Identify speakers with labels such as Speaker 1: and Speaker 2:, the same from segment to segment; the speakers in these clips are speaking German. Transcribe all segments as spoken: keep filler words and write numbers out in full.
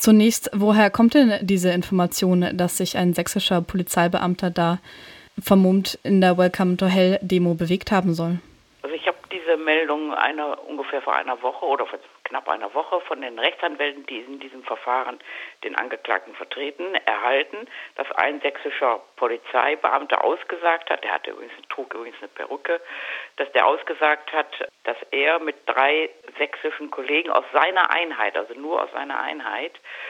Speaker 1: Zunächst, woher kommt denn diese Information, dass sich ein sächsischer Polizeibeamter da vermummt in der Welcome to Hell-Demo bewegt haben soll?
Speaker 2: Also ich habe diese Meldung einer, ungefähr vor einer Woche oder vor knapp einer Woche von den Rechtsanwälten, die in diesem Verfahren den Angeklagten vertreten, erhalten, dass ein sächsischer Polizeibeamter ausgesagt hat, der hatte übrigens, trug übrigens eine Perücke, dass der ausgesagt hat, dass er mit drei sächsischen Kollegen aus seiner Einheit, also nur aus seiner Einheit,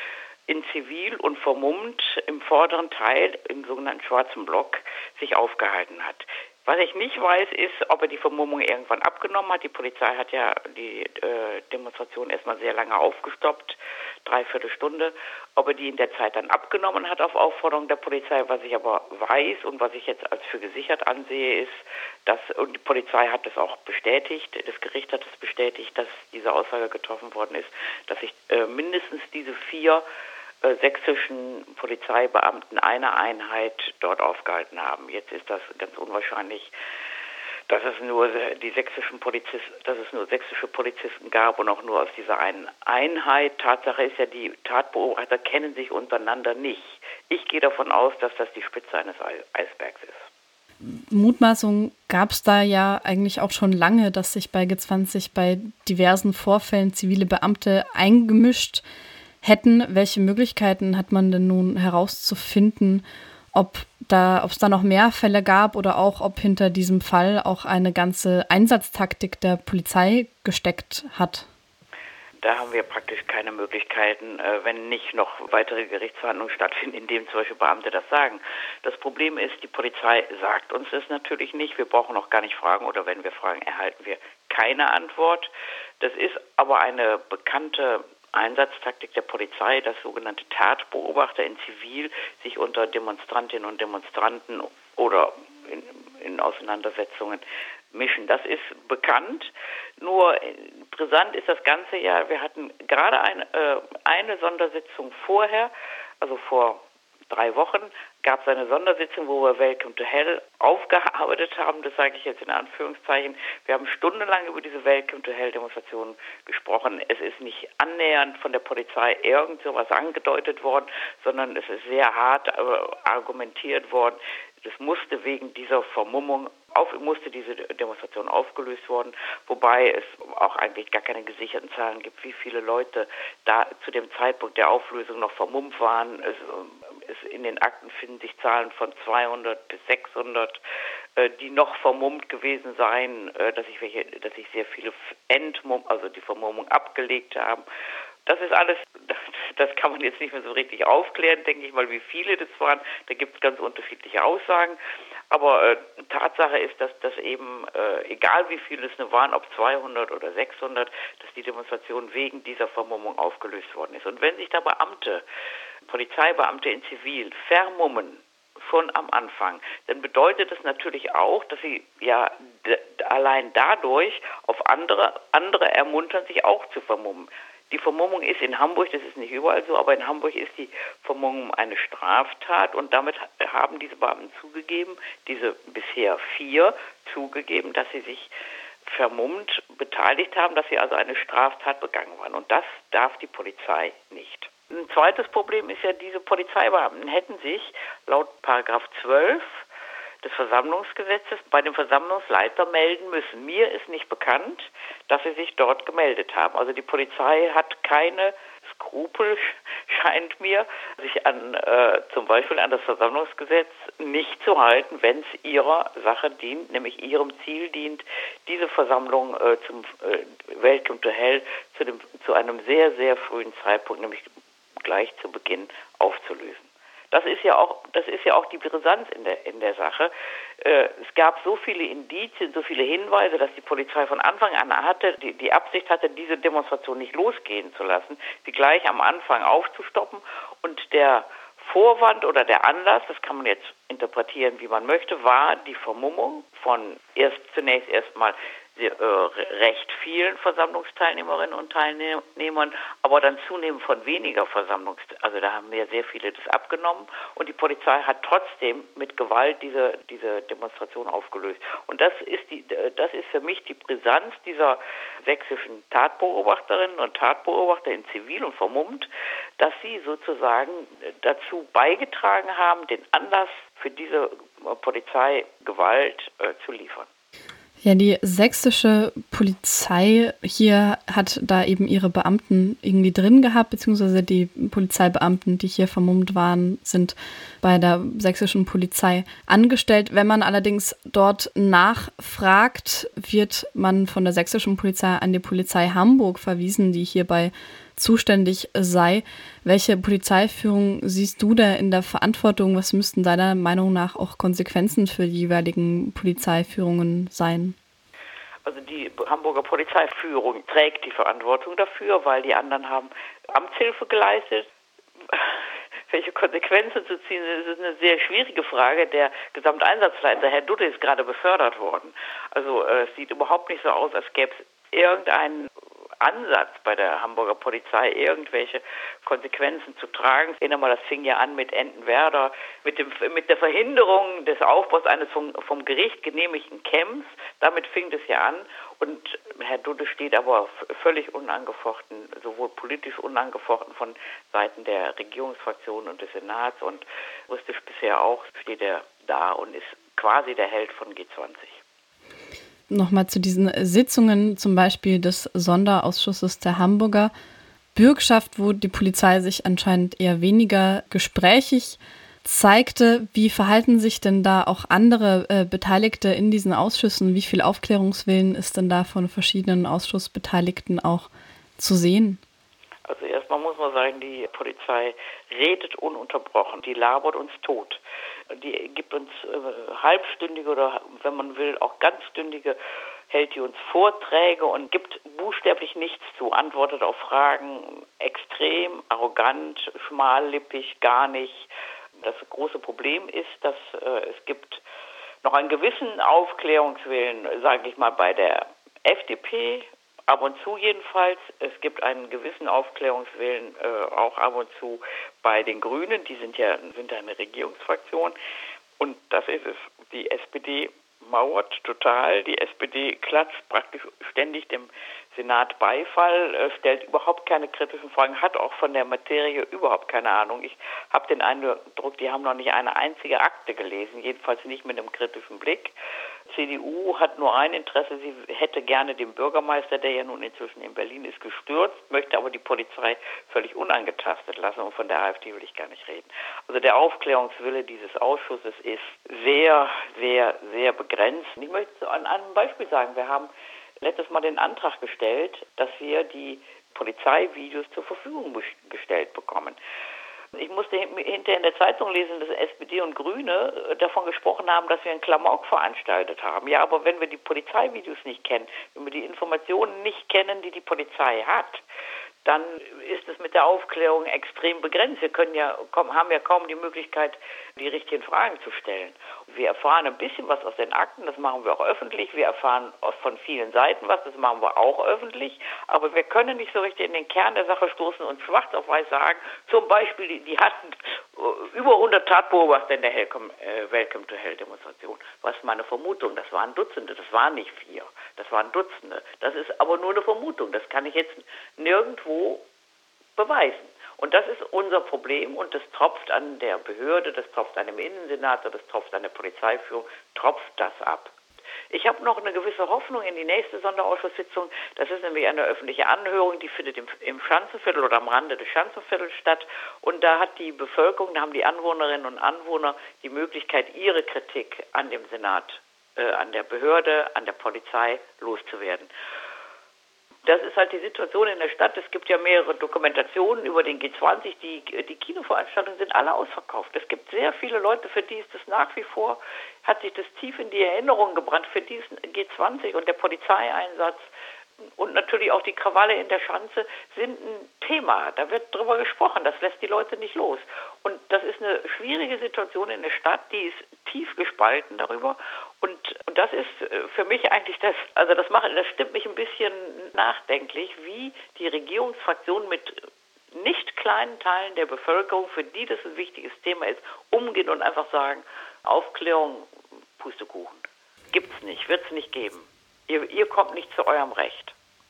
Speaker 2: in Zivil und vermummt im vorderen Teil, im sogenannten schwarzen Block, sich aufgehalten hat. Was ich nicht weiß, ist, ob er die Vermummung irgendwann abgenommen hat. Die Polizei hat ja die äh, Demonstration erstmal sehr lange aufgestoppt, dreiviertel Stunde. Ob er die in der Zeit dann abgenommen hat auf Aufforderung der Polizei. Was ich aber weiß und was ich jetzt als für gesichert ansehe, ist, dass, und die Polizei hat es auch bestätigt, das Gericht hat es bestätigt, dass diese Aussage getroffen worden ist, dass sich äh, mindestens diese vier sächsischen Polizeibeamten einer Einheit dort aufgehalten haben. Jetzt ist das ganz unwahrscheinlich, dass es nur die sächsischen Polizisten, dass es nur sächsische Polizisten gab und auch nur aus dieser einen Einheit. Tatsache ist ja, die Tatbeobachter kennen sich untereinander nicht. Ich gehe davon aus, dass das die Spitze eines Eisbergs ist.
Speaker 1: Mutmaßungen gab es da ja eigentlich auch schon lange, dass sich bei G zwanzig bei diversen Vorfällen zivile Beamte eingemischt hätten. Welche Möglichkeiten hat man denn nun herauszufinden, ob da, ob es da noch mehr Fälle gab oder auch, ob hinter diesem Fall auch eine ganze Einsatztaktik der Polizei gesteckt hat?
Speaker 2: Da haben wir praktisch keine Möglichkeiten, wenn nicht noch weitere Gerichtsverhandlungen stattfinden, in denen solche Beamte das sagen. Das Problem ist, die Polizei sagt uns das natürlich nicht. Wir brauchen auch gar nicht fragen oder wenn wir fragen, erhalten wir keine Antwort. Das ist aber eine bekannte Einsatztaktik der Polizei, dass sogenannte Tatbeobachter in Zivil sich unter Demonstrantinnen und Demonstranten oder in, in Auseinandersetzungen mischen. Das ist bekannt, nur brisant ist das Ganze ja, wir hatten gerade ein, äh, eine Sondersitzung vorher, also vor drei Wochen, gab es eine Sondersitzung, wo wir Welcome to Hell aufgearbeitet haben, das sage ich jetzt in Anführungszeichen. Wir haben stundenlang über diese Welcome to Hell Demonstrationen gesprochen. Es ist nicht annähernd von der Polizei irgend sowas angedeutet worden, sondern es ist sehr hart äh, argumentiert worden. Das musste wegen dieser Vermummung auf, musste diese Demonstration aufgelöst worden, wobei es auch eigentlich gar keine gesicherten Zahlen gibt, wie viele Leute da zu dem Zeitpunkt der Auflösung noch vermummt waren. Es, es, in den Akten finden sich Zahlen von zweihundert bis sechshundert, äh, die noch vermummt gewesen seien, äh, dass sich welche, dass sich sehr viele entmumm, also die Vermummung abgelegt haben. Das ist alles, das kann man jetzt nicht mehr so richtig aufklären, denke ich mal, wie viele das waren. Da gibt es ganz unterschiedliche Aussagen. Aber äh, Tatsache ist, dass das eben, äh, egal wie viele es nur waren, ob zweihundert oder sechshundert, dass die Demonstration wegen dieser Vermummung aufgelöst worden ist. Und wenn sich da Beamte, Polizeibeamte in Zivil vermummen, schon am Anfang, dann bedeutet das natürlich auch, dass sie ja d- allein dadurch auf andere, andere ermuntern, sich auch zu vermummen. Die Vermummung ist in Hamburg, das ist nicht überall so, aber in Hamburg ist die Vermummung eine Straftat und damit haben diese Beamten zugegeben, diese bisher vier zugegeben, dass sie sich vermummt beteiligt haben, dass sie also eine Straftat begangen haben. Und das darf die Polizei nicht. Ein zweites Problem ist ja, diese Polizeibeamten hätten sich laut Paragraph zwölf des Versammlungsgesetzes bei dem Versammlungsleiter melden müssen. Mir ist nicht bekannt, dass sie sich dort gemeldet haben. Also die Polizei hat keine Skrupel, scheint mir, sich an äh, zum Beispiel an das Versammlungsgesetz nicht zu halten, wenn es ihrer Sache dient, nämlich ihrem Ziel dient, diese Versammlung äh, zum äh, Welcome to Hell zu, dem, zu einem sehr, sehr frühen Zeitpunkt, nämlich gleich zu Beginn, aufzulösen. Das ist ja auch, das ist ja auch die Brisanz in der, in der Sache. Äh, es gab so viele Indizien, so viele Hinweise, dass die Polizei von Anfang an hatte, die, die Absicht hatte, diese Demonstration nicht losgehen zu lassen, sie gleich am Anfang aufzustoppen. Und der Vorwand oder der Anlass, das kann man jetzt interpretieren, wie man möchte, war die Vermummung von erst zunächst erstmal sehr, äh, recht vielen Versammlungsteilnehmerinnen und Teilnehmern, aber dann zunehmend von weniger Versammlungs... Also da haben mir sehr viele das abgenommen und die Polizei hat trotzdem mit Gewalt diese, diese Demonstration aufgelöst. Und das ist, die, das ist für mich die Brisanz dieser sächsischen Tatbeobachterinnen und Tatbeobachter in Zivil und vermummt, dass sie sozusagen dazu beigetragen haben, den Anlass für diese Polizeigewalt äh, zu liefern.
Speaker 1: Ja, die sächsische Polizei hier hat da eben ihre Beamten irgendwie drin gehabt, beziehungsweise die Polizeibeamten, die hier vermummt waren, sind bei der sächsischen Polizei angestellt. Wenn man allerdings dort nachfragt, wird man von der sächsischen Polizei an die Polizei Hamburg verwiesen, die hierbei zuständig sei. Welche Polizeiführung siehst du da in der Verantwortung? Was müssten deiner Meinung nach auch Konsequenzen für die jeweiligen Polizeiführungen sein?
Speaker 2: Also die Hamburger Polizeiführung trägt die Verantwortung dafür, weil die anderen haben Amtshilfe geleistet. Welche Konsequenzen zu ziehen sind, ist eine sehr schwierige Frage. Der Gesamteinsatzleiter, Herr Dudde, ist gerade befördert worden. Also äh, es sieht überhaupt nicht so aus, als gäbe es irgendeinen Ansatz bei der Hamburger Polizei, irgendwelche Konsequenzen zu tragen. Ich erinnere mal, das fing ja an mit Entenwerder, mit dem mit der Verhinderung des Aufbaus eines vom, vom Gericht genehmigten Camps. Damit fing das ja an. Und Herr Dudde steht aber völlig unangefochten, sowohl politisch unangefochten von Seiten der Regierungsfraktion und des Senats und juristisch bisher auch, steht er da und ist quasi der Held von G zwanzig.
Speaker 1: Nochmal zu diesen Sitzungen, zum Beispiel des Sonderausschusses der Hamburger Bürgschaft, wo die Polizei sich anscheinend eher weniger gesprächig zeigte. Wie verhalten sich denn da auch andere äh, Beteiligte in diesen Ausschüssen? Wie viel Aufklärungswillen ist denn da von verschiedenen Ausschussbeteiligten auch zu sehen?
Speaker 2: Also erstmal muss man sagen, die Polizei redet ununterbrochen, die labert uns tot. Die gibt uns äh, halbstündige oder, wenn man will, auch ganzstündige, hält die uns Vorträge und gibt buchstäblich nichts zu, antwortet auf Fragen extrem, arrogant, schmallippig, gar nicht. Das große Problem ist, dass äh, es gibt noch einen gewissen Aufklärungswillen, sage ich mal, bei der F D P, ab und zu jedenfalls. Es gibt einen gewissen Aufklärungswillen äh, auch ab und zu bei den Grünen. Die sind ja sind eine Regierungsfraktion. Und das ist es. Die S P D mauert total. Die S P D klatscht praktisch ständig dem Senat Beifall, äh, stellt überhaupt keine kritischen Fragen, hat auch von der Materie überhaupt keine Ahnung. Ich habe den Eindruck, die haben noch nicht eine einzige Akte gelesen, jedenfalls nicht mit einem kritischen Blick. C D U hat nur ein Interesse, sie hätte gerne den Bürgermeister, der ja nun inzwischen in Berlin ist, gestürzt, möchte aber die Polizei völlig unangetastet lassen und von der AfD will ich gar nicht reden. Also der Aufklärungswille dieses Ausschusses ist sehr, sehr, sehr begrenzt. Ich möchte an einem Beispiel sagen, wir haben letztes Mal den Antrag gestellt, dass wir die Polizeivideos zur Verfügung gestellt bekommen. Ich musste hinterher in der Zeitung lesen, dass S P D und Grüne davon gesprochen haben, dass wir einen Klamauk veranstaltet haben. Ja, aber wenn wir die Polizeivideos nicht kennen, wenn wir die Informationen nicht kennen, die die Polizei hat, dann ist es mit der Aufklärung extrem begrenzt. Wir können ja, haben ja kaum die Möglichkeit, die richtigen Fragen zu stellen. Wir erfahren ein bisschen was aus den Akten, das machen wir auch öffentlich. Wir erfahren von vielen Seiten was, das machen wir auch öffentlich. Aber wir können nicht so richtig in den Kern der Sache stoßen und schwarz auf weiß sagen, zum Beispiel, die, die hatten über hundert Tatbeobachter in der Welcome, äh, Welcome to Hell Demonstration. Was ist meine Vermutung? Das waren Dutzende, das waren nicht vier, das waren Dutzende. Das ist aber nur eine Vermutung, das kann ich jetzt nirgendwo beweisen. Und das ist unser Problem und das tropft an der Behörde, das tropft an dem Innensenator, das tropft an der Polizeiführung, tropft das ab. Ich habe noch eine gewisse Hoffnung in die nächste Sonderausschusssitzung. Das ist nämlich eine öffentliche Anhörung, die findet im, im Schanzenviertel oder am Rande des Schanzenviertels statt. Und da hat die Bevölkerung, da haben die Anwohnerinnen und Anwohner die Möglichkeit, ihre Kritik an dem Senat, äh, an der Behörde, an der Polizei loszuwerden. Das ist halt die Situation in der Stadt. Es gibt ja mehrere Dokumentationen über den G zwanzig. Die, die Kinoveranstaltungen sind alle ausverkauft. Es gibt sehr viele Leute, für die ist das nach wie vor, hat sich das tief in die Erinnerung gebrannt, für die ist G zwanzig und der Polizeieinsatz und natürlich auch die Krawalle in der Schanze sind ein Thema. Da wird drüber gesprochen. Das lässt die Leute nicht los. Und das ist eine schwierige Situation in der Stadt, die ist tief gespalten darüber. Und, und das ist für mich eigentlich das, also das macht, das stimmt mich ein bisschen nachdenklich, wie die Regierungsfraktionen mit nicht kleinen Teilen der Bevölkerung, für die das ein wichtiges Thema ist, umgehen und einfach sagen, Aufklärung, Pustekuchen. Gibt's nicht, wird's nicht geben. Ihr, ihr kommt nicht zu eurem Recht.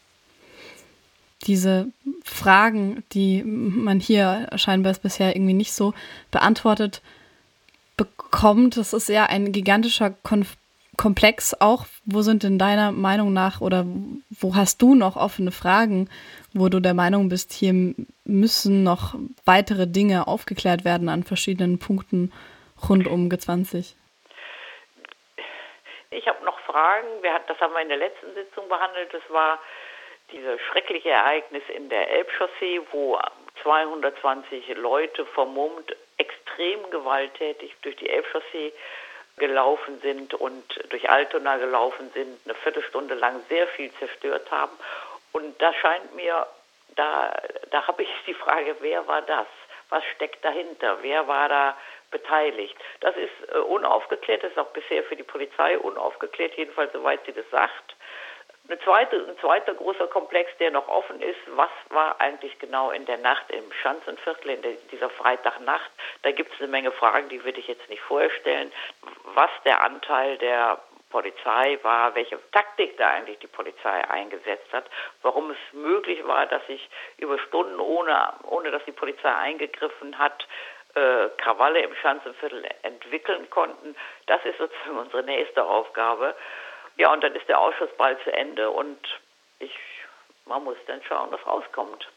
Speaker 1: Diese Fragen, die man hier scheinbar bisher irgendwie nicht so beantwortet bekommt, das ist ja ein gigantischer Konf- Komplex auch. Wo sind denn deiner Meinung nach oder wo hast du noch offene Fragen, wo du der Meinung bist, hier müssen noch weitere Dinge aufgeklärt werden an verschiedenen Punkten rund um G zwanzig?
Speaker 2: Ich habe noch Fragen. Wir hat, das haben wir in der letzten Sitzung behandelt. Das war dieses schreckliche Ereignis in der Elbchaussee, wo zweihundertzwanzig Leute vermummt, extrem gewalttätig durch die Elbchaussee gelaufen sind und durch Altona gelaufen sind, eine Viertelstunde lang sehr viel zerstört haben. Und da scheint mir, da, da habe ich die Frage, wer war das? Was steckt dahinter? Wer war da beteiligt? Das ist äh, unaufgeklärt, das ist auch bisher für die Polizei unaufgeklärt, jedenfalls soweit sie das sagt. Eine zweite, ein zweiter großer Komplex, der noch offen ist, was war eigentlich genau in der Nacht im Schanzenviertel, in der, dieser Freitagnacht? Da gibt es eine Menge Fragen, die würde ich jetzt nicht vorher stellen. Was der Anteil der Polizei war, welche Taktik da eigentlich die Polizei eingesetzt hat, warum es möglich war, dass sich über Stunden, ohne, ohne dass die Polizei eingegriffen hat, äh, Krawalle im Schanzenviertel entwickeln konnten. Das ist sozusagen unsere nächste Aufgabe. Ja, und dann ist der Ausschuss bald zu Ende und ich, man muss dann schauen, was rauskommt.